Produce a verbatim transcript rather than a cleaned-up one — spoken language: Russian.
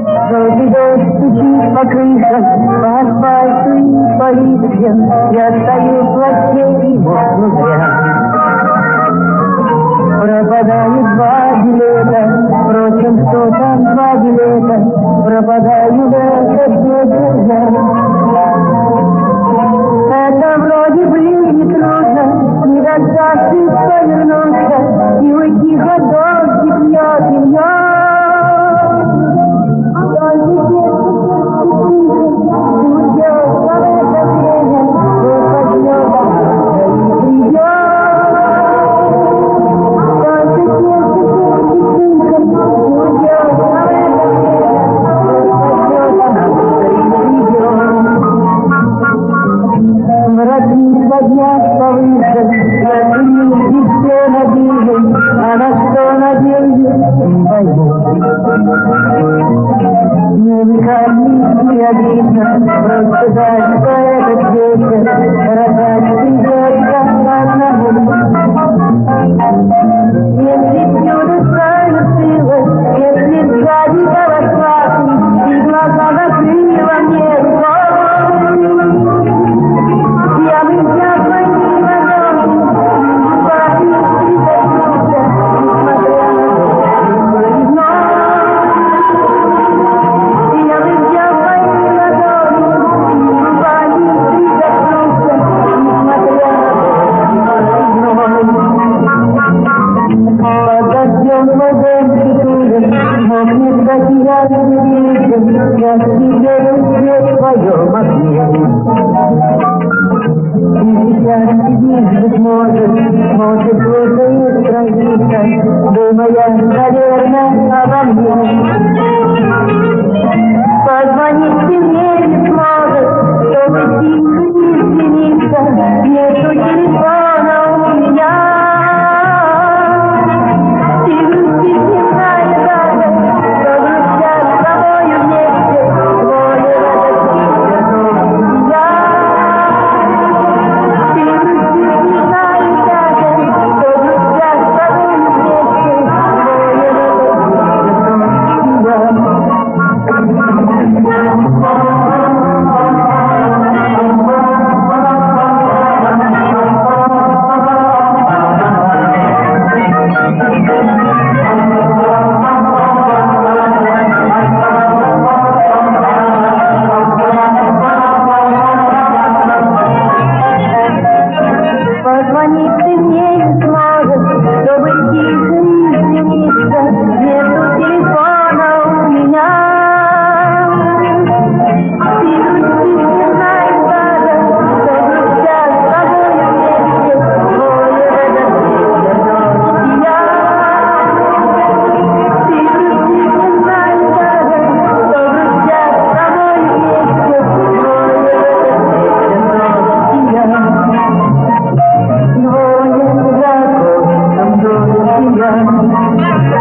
Желтый дождь стучит по крышам, по асфальту и по листьям. Я стою в плаще и мокну зря. Пропадают два билета, впрочем, что там два билета, пропадаю я все друзья. Это вроде бы не трудно, не дождаться повернуться и уйти хоть дождик льет и льет. Просто дать по этот вечер, родать придет как одному. Если чудо станет силой, если сзади колосатый, и глаза закрыла мне рукой, я меня звонила дома, парень притащился, несмотря на я себе свет в твоем окне. И сейчас сидишь, быть может, может, слушаешь страница, думая, наверное, обо мне. Позвонить ты мне не сможешь, чтобы тихо не извиниться, нету телефона у меня. Yeah.